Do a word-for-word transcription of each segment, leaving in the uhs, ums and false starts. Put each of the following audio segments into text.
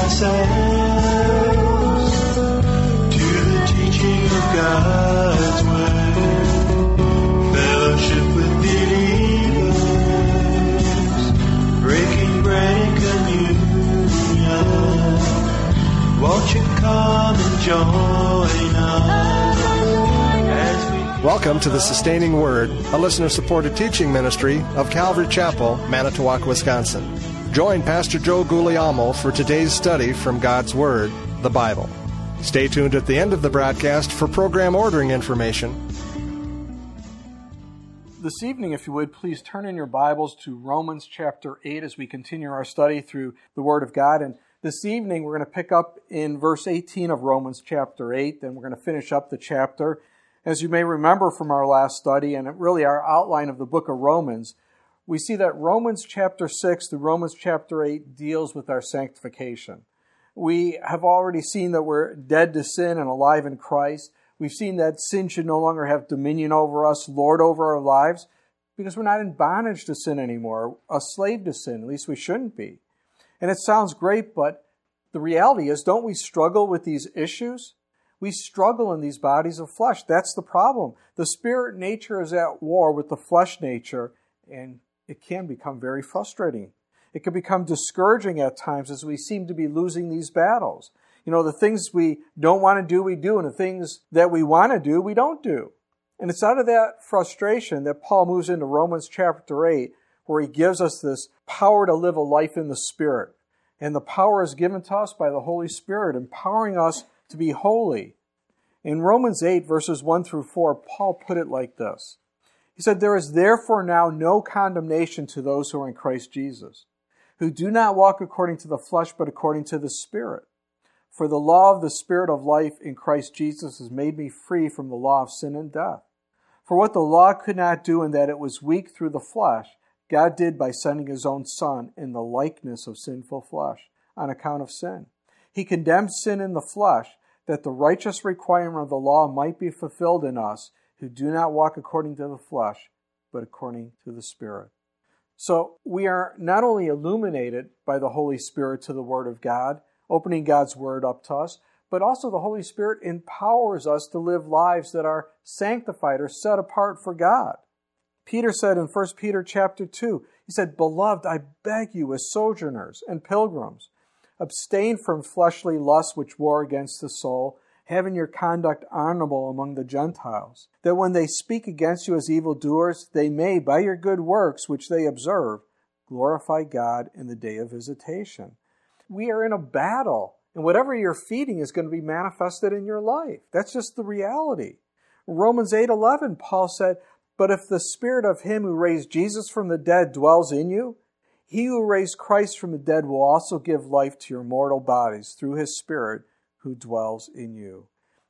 ourselves to the teaching of God's word, fellowship with believers, breaking bread and communion. Won't you come and join us as we... Welcome to the Sustaining Word, a listener-supported teaching ministry of Calvary Chapel, Manitowoc, Wisconsin. Join Pastor Joe Guglielmo for today's study from God's Word, the Bible. Stay tuned at the end of the broadcast for program ordering information. This evening, if you would, please turn in your Bibles to Romans chapter eight as we continue our study through the Word of God. And this evening, we're going to pick up in verse eighteen of Romans chapter eight, then we're going to finish up the chapter. As you may remember from our last study, and really our outline of the book of Romans, we see that Romans chapter six through Romans chapter eight deals with our sanctification. We have already seen that we're dead to sin and alive in Christ. We've seen that sin should no longer have dominion over us, lord over our lives, because we're not in bondage to sin anymore, a slave to sin. At least we shouldn't be. And it sounds great, but the reality is, don't we struggle with these issues? We struggle in these bodies of flesh. That's the problem. The spirit nature is at war with the flesh nature, and it can become very frustrating. It can become discouraging at times as we seem to be losing these battles. You know, the things we don't want to do, we do, and the things that we want to do, we don't do. And it's out of that frustration that Paul moves into Romans chapter eight, where he gives us this power to live a life in the Spirit. And the power is given to us by the Holy Spirit, empowering us to be holy. In Romans eight, verses one through four, Paul put it like this. He said, "There is therefore now no condemnation to those who are in Christ Jesus, who do not walk according to the flesh, but according to the Spirit. For the law of the Spirit of life in Christ Jesus has made me free from the law of sin and death. For what the law could not do in that it was weak through the flesh, God did by sending His own Son in the likeness of sinful flesh, on account of sin. He condemned sin in the flesh, that the righteous requirement of the law might be fulfilled in us, who do not walk according to the flesh, but according to the Spirit." So we are not only illuminated by the Holy Spirit to the Word of God, opening God's Word up to us, but also the Holy Spirit empowers us to live lives that are sanctified or set apart for God. Peter said in First Peter chapter two, he said, "Beloved, I beg you as sojourners and pilgrims, abstain from fleshly lusts which war against the soul, having your conduct honorable among the Gentiles, that when they speak against you as evildoers, they may, by your good works which they observe, glorify God in the day of visitation." We are in a battle, and whatever you're feeding is going to be manifested in your life. That's just the reality. Romans eight eleven, Paul said, "But if the Spirit of Him who raised Jesus from the dead dwells in you, He who raised Christ from the dead will also give life to your mortal bodies through His Spirit who dwells in you."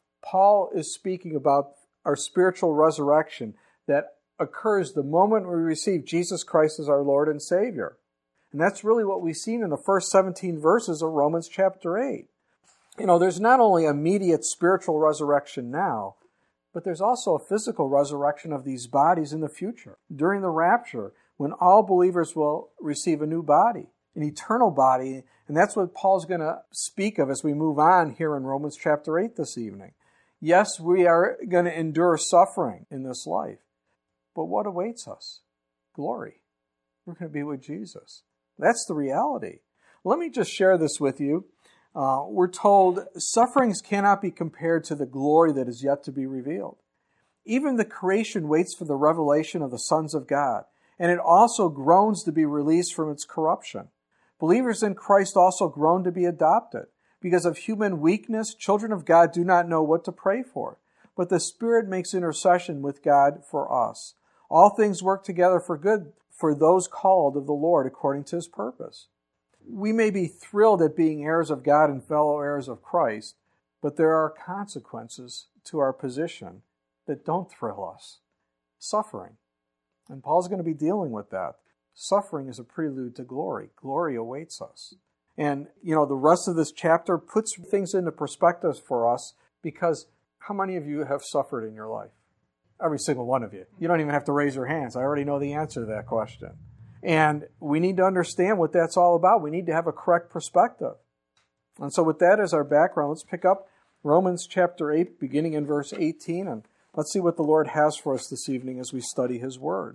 Paul is speaking about our spiritual resurrection that occurs the moment we receive Jesus Christ as our Lord and Savior. And that's really what we've seen in the first seventeen verses of Romans chapter eight. You know, there's not only immediate spiritual resurrection now, but there's also a physical resurrection of these bodies in the future, during the rapture, when all believers will receive a new body, an eternal body. And that's what Paul's going to speak of as we move on here in Romans chapter eight this evening. Yes, we are going to endure suffering in this life, but what awaits us? Glory. We're going to be with Jesus. That's the reality. Let me just share this with you. Uh, we're told sufferings cannot be compared to the glory that is yet to be revealed. Even the creation waits for the revelation of the sons of God, and it also groans to be released from its corruption. Believers in Christ also groan to be adopted. Because of human weakness, children of God do not know what to pray for, but the Spirit makes intercession with God for us. All things work together for good for those called of the Lord according to His purpose. We may be thrilled at being heirs of God and fellow heirs of Christ, but there are consequences to our position that don't thrill us. Suffering. And Paul's going to be dealing with that. Suffering is a prelude to glory. Glory awaits us. And, you know, the rest of this chapter puts things into perspective for us, because how many of you have suffered in your life? Every single one of you. You don't even have to raise your hands. I already know the answer to that question. And we need to understand what that's all about. We need to have a correct perspective. And so with that as our background, let's pick up Romans chapter eight, beginning in verse eighteen, and let's see what the Lord has for us this evening as we study His Word.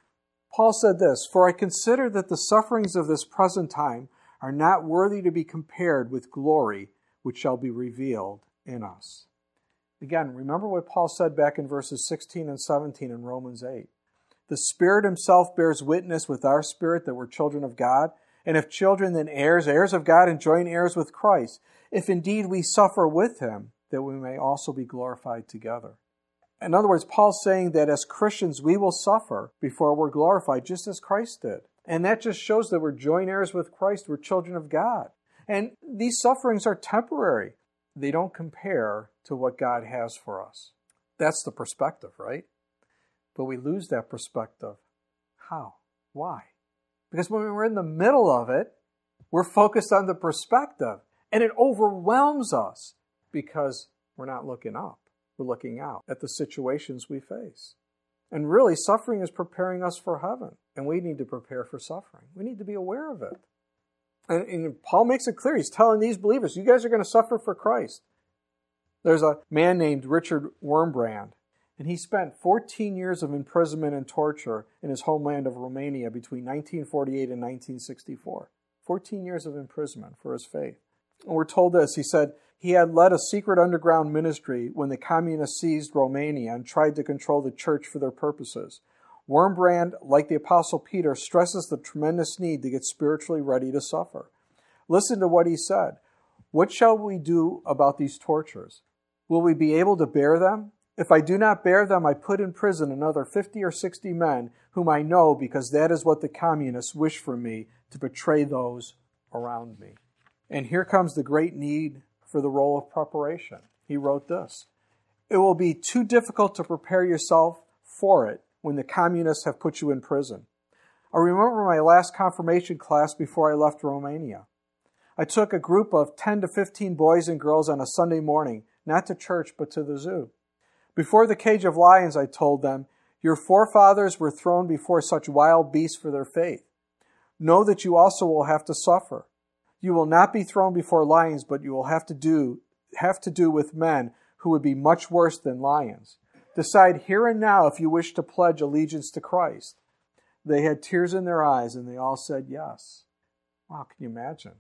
Paul said this, "For I consider that the sufferings of this present time are not worthy to be compared with glory which shall be revealed in us." Again, remember what Paul said back in verses sixteen and seventeen in Romans eight. "The Spirit Himself bears witness with our spirit that we're children of God, and if children, then heirs, heirs of God, and joint heirs with Christ, if indeed we suffer with Him, that we may also be glorified together." In other words, Paul's saying that as Christians, we will suffer before we're glorified, just as Christ did. And that just shows that we're joint heirs with Christ, we're children of God. And these sufferings are temporary. They don't compare to what God has for us. That's the perspective, right? But we lose that perspective. How? Why? Because when we're in the middle of it, we're focused on the perspective. And it overwhelms us because we're not looking up. We're looking out at the situations we face. And really, suffering is preparing us for heaven. And we need to prepare for suffering. We need to be aware of it. And, and Paul makes it clear. He's telling these believers, you guys are going to suffer for Christ. There's a man named Richard Wurmbrand, and he spent fourteen years of imprisonment and torture in his homeland of Romania between nineteen forty-eight and nineteen sixty-four. fourteen years of imprisonment for his faith. And we're told this. He said he had led a secret underground ministry when the communists seized Romania and tried to control the church for their purposes. Wurmbrand, like the Apostle Peter, stresses the tremendous need to get spiritually ready to suffer. Listen to what he said. "What shall we do about these tortures? Will we be able to bear them? If I do not bear them, I put in prison another fifty or sixty men whom I know, because that is what the communists wish for me, to betray those around me." And here comes the great need for the role of preparation. He wrote this, "It will be too difficult to prepare yourself for it when the communists have put you in prison. I remember my last confirmation class before I left Romania. I took a group of ten to fifteen boys and girls on a Sunday morning, not to church but to the zoo. Before the cage of lions, I told them, your forefathers were thrown before such wild beasts for their faith. Know that you also will have to suffer. You will not be thrown before lions, but you will have to do have to do with men who would be much worse than lions. Decide here and now if you wish to pledge allegiance to Christ." They had tears in their eyes, and they all said yes. Wow, can you imagine?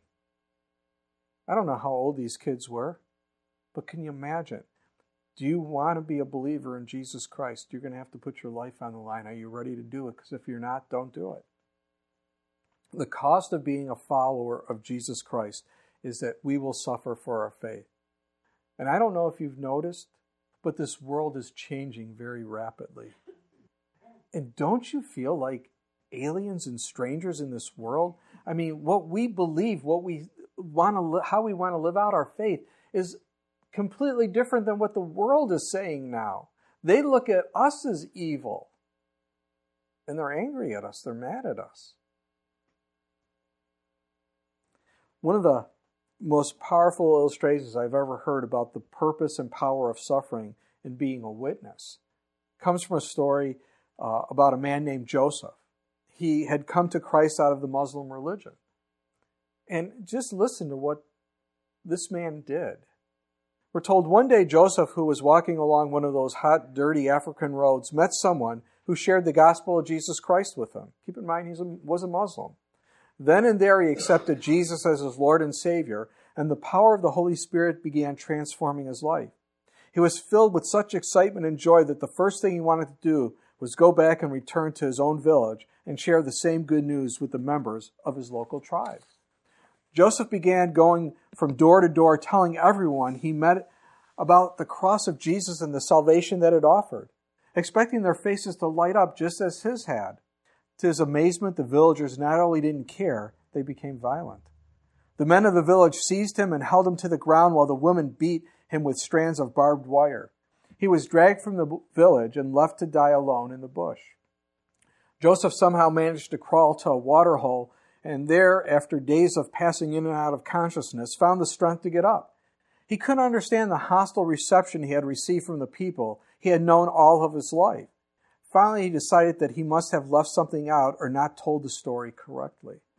I don't know how old these kids were, but can you imagine? Do you want to be a believer in Jesus Christ? You're going to have to put your life on the line. Are you ready to do it? Because if you're not, don't do it. The cost of being a follower of Jesus Christ is that we will suffer for our faith. And I don't know if you've noticed, but this world is changing very rapidly. And don't you feel like aliens and strangers in this world? I mean, what we believe, what we want to, li- how we want to live out our faith is completely different than what the world is saying now. They look at us as evil, and they're angry at us. They're mad at us. One of the most powerful illustrations I've ever heard about the purpose and power of suffering and being a witness comes from a story uh, about a man named Joseph. He had come to Christ out of the Muslim religion. And just listen to what this man did. We're told one day Joseph, who was walking along one of those hot, dirty African roads, met someone who shared the gospel of Jesus Christ with him. Keep in mind, he was a Muslim. Then and there he accepted Jesus as his Lord and Savior, and the power of the Holy Spirit began transforming his life. He was filled with such excitement and joy that the first thing he wanted to do was go back and return to his own village and share the same good news with the members of his local tribe. Joseph began going from door to door telling everyone he met about the cross of Jesus and the salvation that it offered, expecting their faces to light up just as his had. To his amazement, the villagers not only didn't care, they became violent. The men of the village seized him and held him to the ground while the women beat him with strands of barbed wire. He was dragged from the village and left to die alone in the bush. Joseph somehow managed to crawl to a water hole, and there, after days of passing in and out of consciousness, found the strength to get up. He couldn't understand the hostile reception he had received from the people he had known all of his life. Finally, he decided that he must have left something out or not told the story correctly.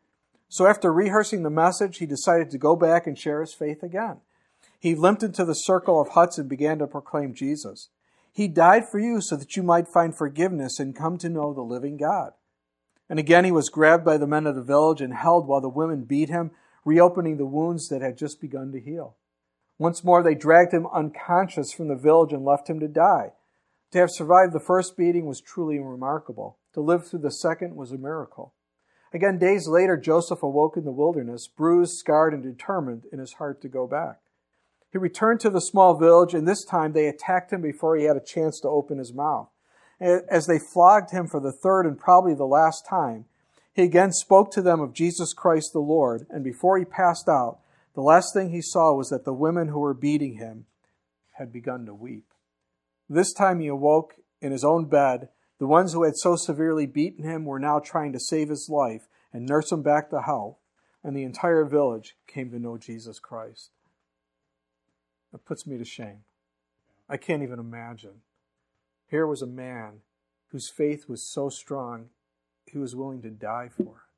So after rehearsing the message, he decided to go back and share his faith again. He limped into the circle of huts and began to proclaim Jesus. He died for you so that you might find forgiveness and come to know the living God. And again he was grabbed by the men of the village and held while the women beat him, reopening the wounds that had just begun to heal. Once more they dragged him unconscious from the village and left him to die. To have survived the first beating was truly remarkable. To live through the second was a miracle. Again, days later, Joseph awoke in the wilderness, bruised, scarred, and determined in his heart to go back. He returned to the small village, and this time they attacked him before he had a chance to open his mouth. As they flogged him for the third and probably the last time, he again spoke to them of Jesus Christ the Lord, and before he passed out, the last thing he saw was that the women who were beating him had begun to weep. This time he awoke in his own bed. The ones who had so severely beaten him were now trying to save his life and nurse him back to health, and the entire village came to know Jesus Christ. That puts me to shame. I can't even imagine. Here was a man whose faith was so strong, he was willing to die for it.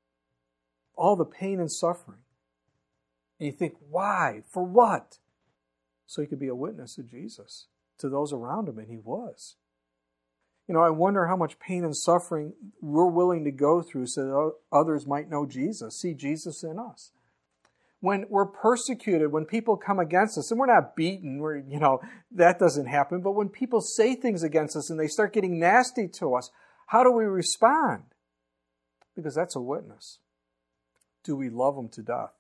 All the pain and suffering. And you think, why? For what? So he could be a witness of Jesus to those around him, and he was. You know, I wonder how much pain and suffering we're willing to go through so that others might know Jesus, see Jesus in us. When we're persecuted, when people come against us, and we're not beaten, we're, you know, that doesn't happen, but when people say things against us and they start getting nasty to us, how do we respond? Because that's a witness. Do we love them to death?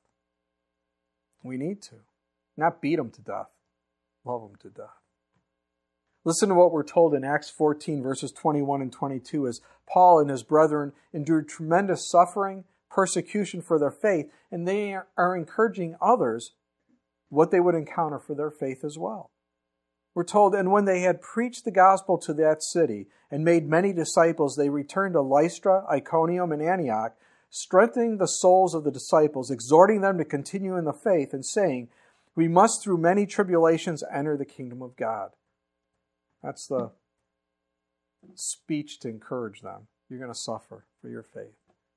We need to. Not beat them to death. Love them to death. Listen to what we're told in Acts fourteen, verses twenty-one and twenty-two, as Paul and his brethren endured tremendous suffering, persecution for their faith, and they are encouraging others what they would encounter for their faith as well. We're told, and when they had preached the gospel to that city and made many disciples, they returned to Lystra, Iconium, and Antioch, strengthening the souls of the disciples, exhorting them to continue in the faith, and saying, we must through many tribulations enter the kingdom of God. That's the speech to encourage them. You're going to suffer for your faith.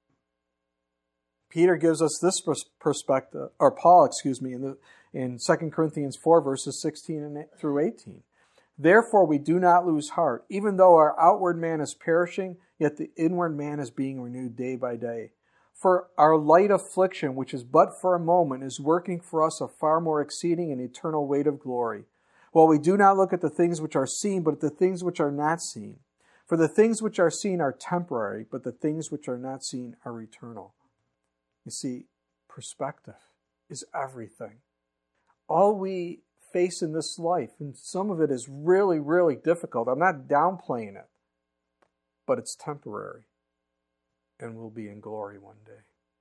Peter gives us this perspective, or Paul, excuse me, in the in Second Corinthians four, verses sixteen through eighteen. Therefore we do not lose heart, even though our outward man is perishing, yet the inward man is being renewed day by day. For our light affliction, which is but for a moment, is working for us a far more exceeding and eternal weight of glory. While we do not look at the things which are seen, but at the things which are not seen. For the things which are seen are temporary, but the things which are not seen are eternal. You see, perspective is everything. All we face in this life, and some of it is really, really difficult. I'm not downplaying it, but it's temporary, and we'll be in glory one day.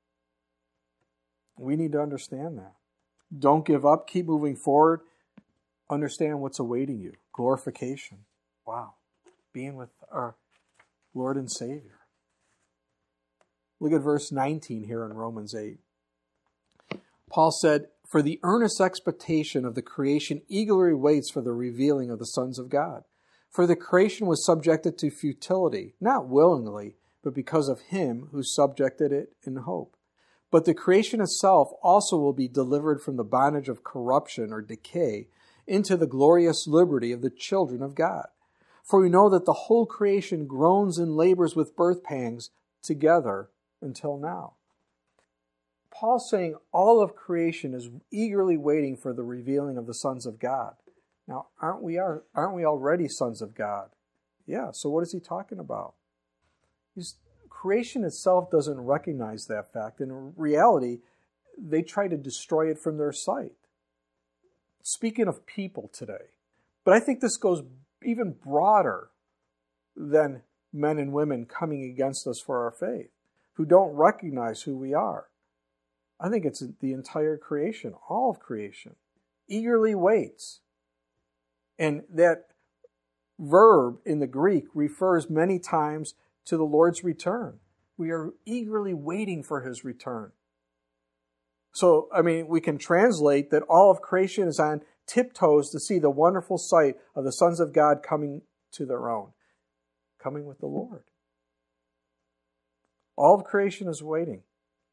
We need to understand that. Don't give up. Keep moving forward. Understand what's awaiting you. Glorification. Wow. Being with our Lord and Savior. Look at verse nineteen here in Romans eight. Paul said, for the earnest expectation of the creation eagerly waits for the revealing of the sons of God. For the creation was subjected to futility, not willingly, but because of him who subjected it in hope. But the creation itself also will be delivered from the bondage of corruption or decay into the glorious liberty of the children of God. For we know that the whole creation groans and labors with birth pangs together until now. Paul's saying all of creation is eagerly waiting for the revealing of the sons of God. Now, aren't we are aren't we already sons of God? Yeah, so what is he talking about? He's, creation itself doesn't recognize that fact. In reality, they try to destroy it from their sight. Speaking of people today, but I think this goes even broader than men and women coming against us for our faith, who don't recognize who we are. I think it's the entire creation, all of creation, eagerly waits. And that verb in the Greek refers many times to the Lord's return. We are eagerly waiting for his return. So, I mean, we can translate that all of creation is on tiptoes to see the wonderful sight of the sons of God coming to their own, coming with the Lord. All of creation is waiting.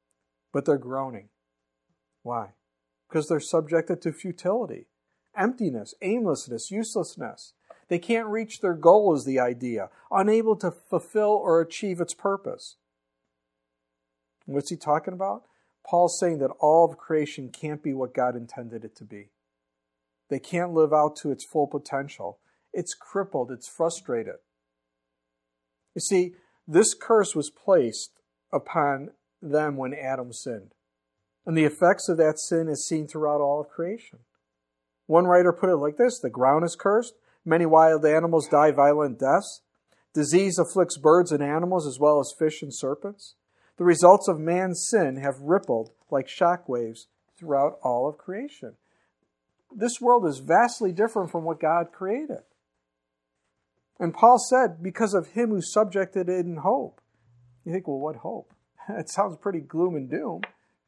but they're groaning. Why? Because they're subjected to futility, emptiness, aimlessness, uselessness. They can't reach their goal is the idea, unable to fulfill or achieve its purpose. What's he talking about? Paul's saying that all of creation can't be what God intended it to be. They can't live out to its full potential. It's crippled, it's frustrated. You see, this curse was placed upon them when Adam sinned. And the effects of that sin is seen throughout all of creation. One writer put it like this: the ground is cursed, many wild animals die violent deaths, disease afflicts birds and animals as well as fish and serpents. The results of man's sin have rippled like shock waves throughout all of creation. This world is vastly different from what God created. And Paul said, because of him who subjected it in hope. You think, well, what hope? It sounds pretty gloom and doom.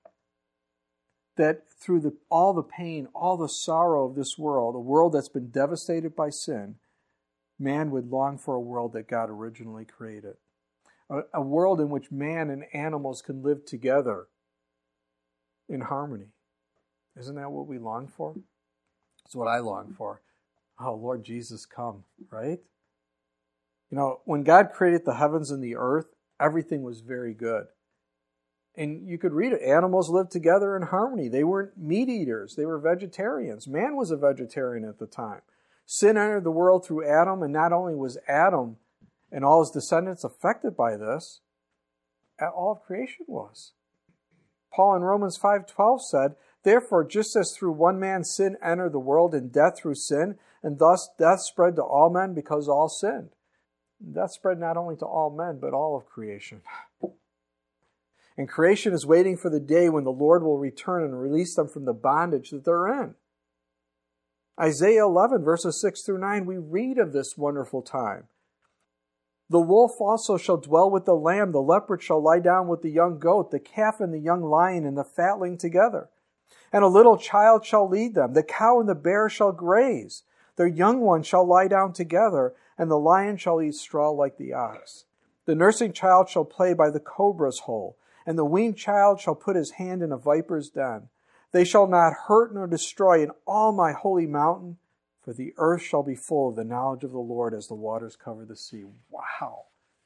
That through the, all the pain, all the sorrow of this world, a world that's been devastated by sin, man would long for a world that God originally created. A, a world in which man and animals can live together in harmony. Isn't that what we long for? It's what I long for. Oh, Lord Jesus, come, right? You know, when God created the heavens and the earth, everything was very good. And you could read it. Animals lived together in harmony. They weren't meat eaters. They were vegetarians. Man was a vegetarian at the time. Sin entered the world through Adam, and not only was Adam and all his descendants affected by this, all of creation was. Paul in Romans five twelve said, therefore, just as through one man sin entered the world, and death through sin, and thus death spread to all men because all sinned. Death spread not only to all men, but all of creation. And creation is waiting for the day when the Lord will return and release them from the bondage that they're in. Isaiah eleven, verses six through nine, we read of this wonderful time. The wolf also shall dwell with the lamb, the leopard shall lie down with the young goat, the calf and the young lion and the fatling together. And a little child shall lead them. The cow and the bear shall graze. Their young ones shall lie down together, and the lion shall eat straw like the ox. The nursing child shall play by the cobra's hole, and the weaned child shall put his hand in a viper's den. They shall not hurt nor destroy in all my holy mountain, for the earth shall be full of the knowledge of the Lord as the waters cover the sea. Wow.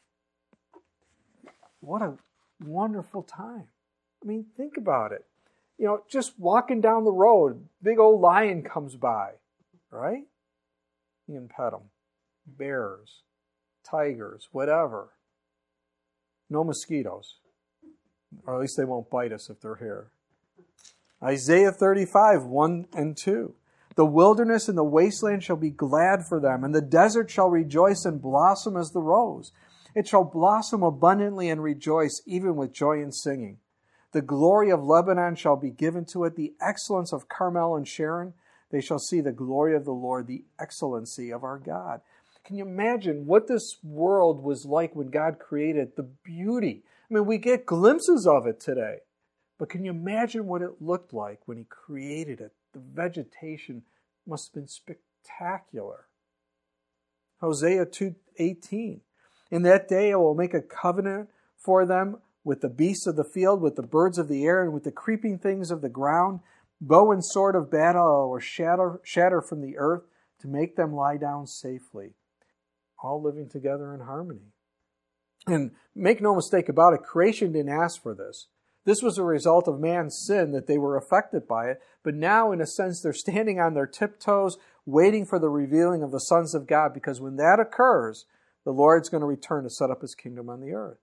What a wonderful time. I mean, think about it. You know, just walking down the road, big old lion comes by, right? You can pet them. Bears, tigers, whatever. No mosquitoes. Or at least they won't bite us if they're here. Isaiah thirty-five, one and two. The wilderness and the wasteland shall be glad for them, and the desert shall rejoice and blossom as the rose. It shall blossom abundantly and rejoice, even with joy and singing. The glory of Lebanon shall be given to it, the excellence of Carmel and Sharon. They shall see the glory of the Lord, the excellency of our God. Can you imagine what this world was like when God created the beauty? I mean, we get glimpses of it today. But can you imagine what it looked like when he created it? The vegetation must have been spectacular. Hosea two eighteen. In that day I will make a covenant for them with the beasts of the field, with the birds of the air, and with the creeping things of the ground. Bow and sword of battle will shatter, shatter from the earth to make them lie down safely. All living together in harmony. And make no mistake about it, creation didn't ask for this. This was a result of man's sin that they were affected by it. But now, in a sense, they're standing on their tiptoes, waiting for the revealing of the sons of God, because when that occurs, the Lord's going to return to set up his kingdom on the earth.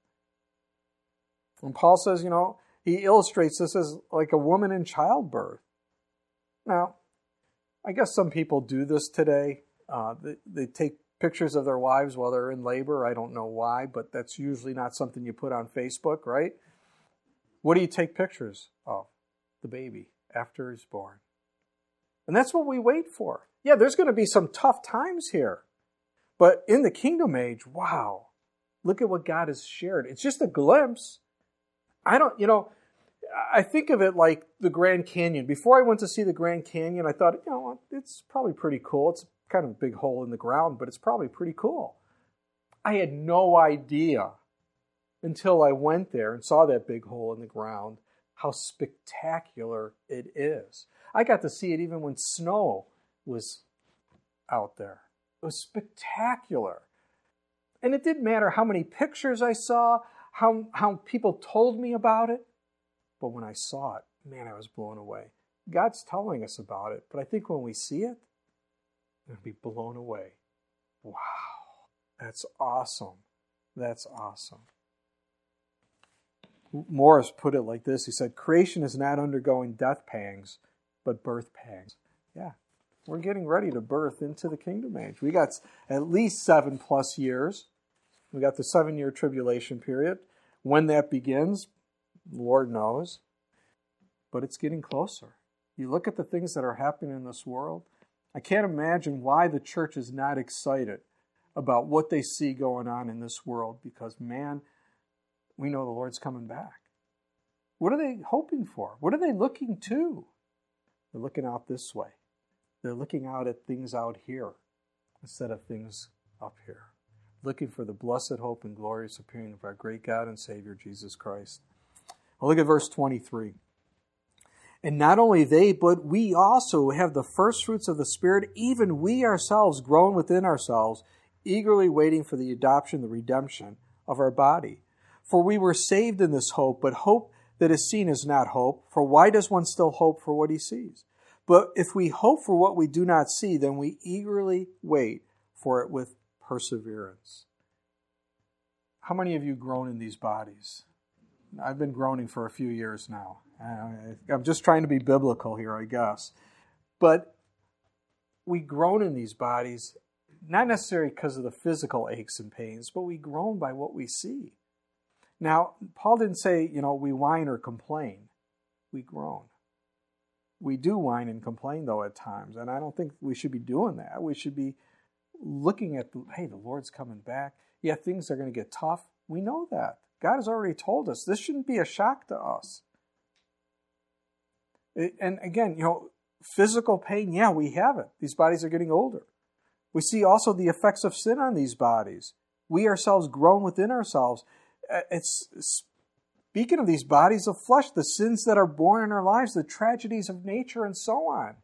And Paul says, you know, he illustrates this as like a woman in childbirth. Now, I guess some people do this today. Uh, they, they take pictures of their wives while they're in labor. I don't know why, but that's usually not something you put on Facebook, right? What do you take pictures of? The baby after he's born. And that's what we wait for. Yeah, there's going to be some tough times here. But in the kingdom age, wow, look at what God has shared. It's just a glimpse. I don't, you know, I think of it like the Grand Canyon. Before I went to see the Grand Canyon, I thought, you know, it's probably pretty cool. It's kind of a big hole in the ground, but it's probably pretty cool. I had no idea until I went there and saw that big hole in the ground how spectacular it is. I got to see it even when snow was out there. It was spectacular. And it didn't matter how many pictures I saw, how, how people told me about it. But when I saw it, man, I was blown away. God's telling us about it, but I think when we see it, we're going to be blown away. Wow, that's awesome. That's awesome. Morris put it like this. He said, creation is not undergoing death pangs, but birth pangs. Yeah, we're getting ready to birth into the kingdom age. We got at least seven plus years. We got the seven-year tribulation period. When that begins, the Lord knows. But it's getting closer. You look at the things that are happening in this world, I can't imagine why the church is not excited about what they see going on in this world, because, man, we know the Lord's coming back. What are they hoping for? What are they looking to? They're looking out this way. They're looking out at things out here instead of things up here. Looking for the blessed hope and glorious appearing of our great God and Savior, Jesus Christ. Well, look at verse twenty-three. And not only they, but we also have the first fruits of the Spirit, even we ourselves grown within ourselves, eagerly waiting for the adoption, the redemption of our body. For we were saved in this hope, but hope that is seen is not hope. For why does one still hope for what he sees? But if we hope for what we do not see, then we eagerly wait for it with perseverance. How many of you grown in these bodies? I've been groaning for a few years now. I'm just trying to be biblical here, I guess. But we groan in these bodies, not necessarily because of the physical aches and pains, but we groan by what we see. Now, Paul didn't say, you know, we whine or complain. We groan. We do whine and complain, though, at times. And I don't think we should be doing that. We should be looking at, the, hey, the Lord's coming back. Yeah, things are going to get tough. We know that. God has already told us. This shouldn't be a shock to us. And again, you know, physical pain, yeah, we have it. These bodies are getting older. We see also the effects of sin on these bodies. We ourselves groan within ourselves. It's speaking of these bodies of flesh, the sins that are born in our lives, the tragedies of nature, and so on.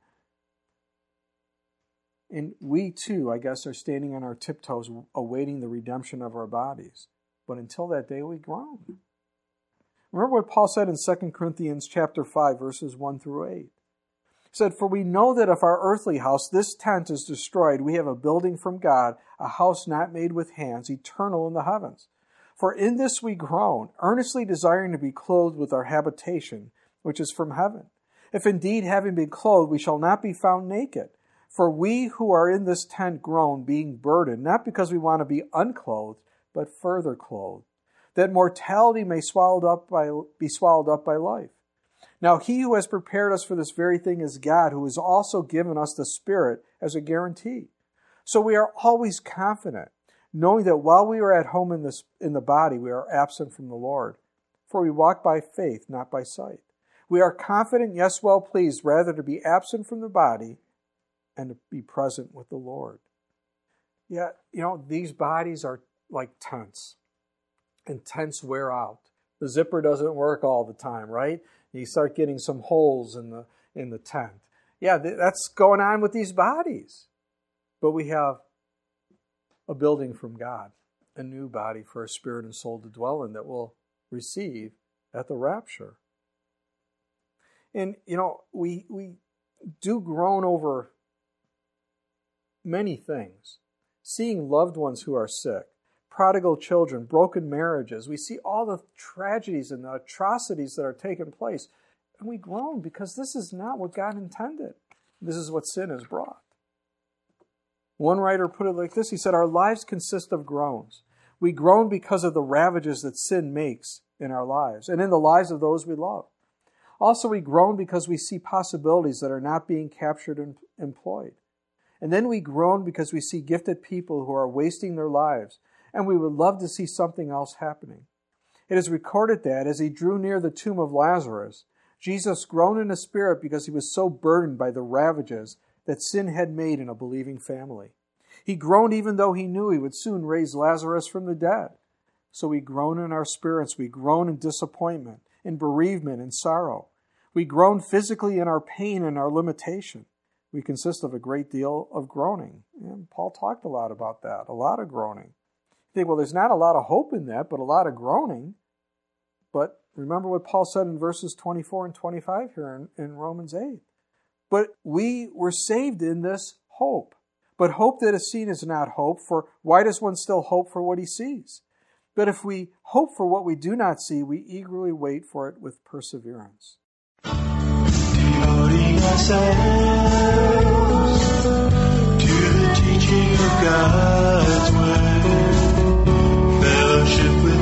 And we too, I guess, are standing on our tiptoes awaiting the redemption of our bodies. But until that day, we groan. Remember what Paul said in Second Corinthians chapter five, verses one through eight. He said, for we know that if our earthly house, this tent, is destroyed, we have a building from God, a house not made with hands, eternal in the heavens. For in this we groan, earnestly desiring to be clothed with our habitation, which is from heaven. If indeed, having been clothed, we shall not be found naked. For we who are in this tent groan, being burdened, not because we want to be unclothed, but further clothed, that mortality may swallowed up by, be swallowed up by life. Now he who has prepared us for this very thing is God, who has also given us the Spirit as a guarantee. So we are always confident, knowing that while we are at home in, this, in the body, we are absent from the Lord. For we walk by faith, not by sight. We are confident, yes, well pleased, rather to be absent from the body and to be present with the Lord. Yeah, you know, these bodies are like tents. And tents wear out. The zipper doesn't work all the time, right? You start getting some holes in the in the tent. Yeah, that's going on with these bodies. But we have a building from God, a new body for our spirit and soul to dwell in that we'll receive at the rapture. And, you know, we we do groan over many things. Seeing loved ones who are sick, prodigal children, broken marriages. We see all the tragedies and the atrocities that are taking place. And we groan because this is not what God intended. This is what sin has brought. One writer put it like this. He said, our lives consist of groans. We groan because of the ravages that sin makes in our lives and in the lives of those we love. Also, we groan because we see possibilities that are not being captured and employed. And then we groan because we see gifted people who are wasting their lives, and we would love to see something else happening. It is recorded that as he drew near the tomb of Lazarus, Jesus groaned in his spirit because he was so burdened by the ravages that sin had made in a believing family. He groaned even though he knew he would soon raise Lazarus from the dead. So we groan in our spirits, we groan in disappointment, in bereavement and sorrow. We groan physically in our pain and our limitation. We consist of a great deal of groaning. And Paul talked a lot about that, a lot of groaning. You think, well, there's not a lot of hope in that, but a lot of groaning. But remember what Paul said in verses twenty-four and twenty-five here in, in Romans eight. But we were saved in this hope. But hope that is seen is not hope, for why does one still hope for what he sees? But if we hope for what we do not see, we eagerly wait for it with perseverance. Devoting ourselves to the teaching of God's word, fellowship with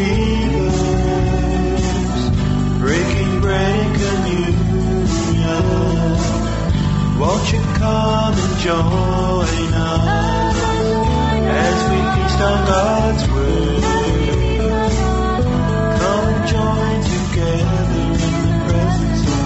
believers, breaking bread and communion, won't you come and join us as we feast on God's word? Come and join together in the presence of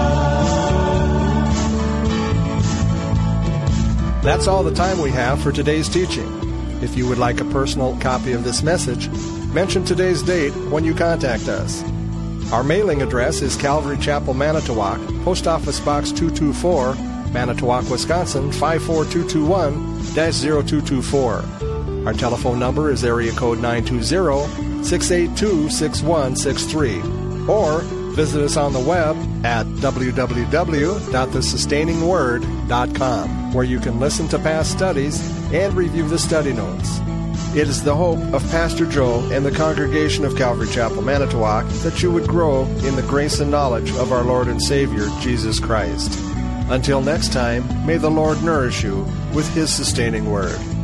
God. That's all the time we have for today's teaching. If you would like a personal copy of this message, mention today's date when you contact us. Our mailing address is Calvary Chapel, Manitowoc, Post Office Box two two four, Manitowoc, Wisconsin five four two two one dash zero two two four. Our telephone number is area code nine two zero, six eight two, six one six three. Or visit us on the web at w w w dot the sustaining word dot com, where you can listen to past studies and review the study notes. It is the hope of Pastor Joe and the congregation of Calvary Chapel, Manitowoc, that you would grow in the grace and knowledge of our Lord and Savior, Jesus Christ. Until next time, may the Lord nourish you with His sustaining word.